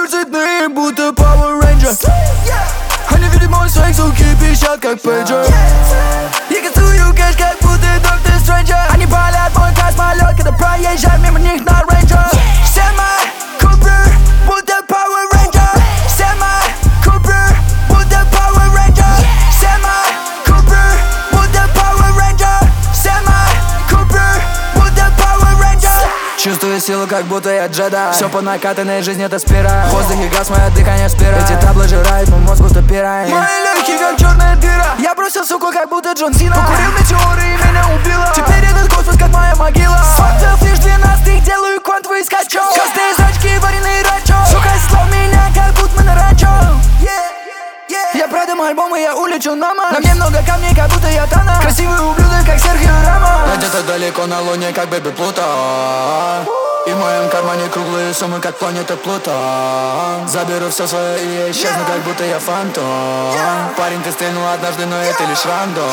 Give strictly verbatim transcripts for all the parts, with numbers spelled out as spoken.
купюр цветные, будто Power Ranger. Они видят мой свайк, суки пищат как пейджер. Я кастую кэш, как будто доктор Стрэнджер. Они палят мой космолет, когда проезжаю мимо них на рейнджер. Все мои купюры, будто Power Ranger. Все мои купюры, будто Power Ranger. Все мои купюры, будто Power Ranger. Все мои купюры, будто Power Ranger. Чувствую силу, как будто я джедай. Все по накатанной, жизнь это спираль. В воздухе газ, мое дыхание спираль. Эти таблы жирают мой мозг, будто пирай. Мои легкие, как черная дыра. Я бросил суку, как будто Джон Сина. Покурил метеоры и меня убило. Теперь этот космос, как моя могила. Фактов лишь двенадцать, делаю квантовый скачок. Красные зрачки, вареный ранчо. Сука, слов меня, как будто мы на ранчо. Я продам альбом и я улечу на Марс. На мне много камней, как будто я Танос. Красивый ублюдок, как Серхио Рамос. Я где-то далеко на луне, как Бэби Плуто. И в моем кармане круглые суммы, как планета Плуто. Заберу все свое и исчезну, как будто я фантом. Парень, ты стрельнул однажды, но это лишь рандом.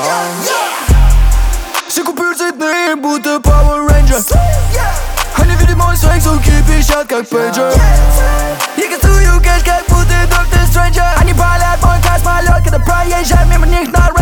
Все купюры цветные, будто Power Ranger. Они видят мой свайк, суки пищат как пейджер. Я кастую кэш, как будто доктор Стрэнджер. Они палят мой космолет, когда проезжаю мимо них на рейнджер.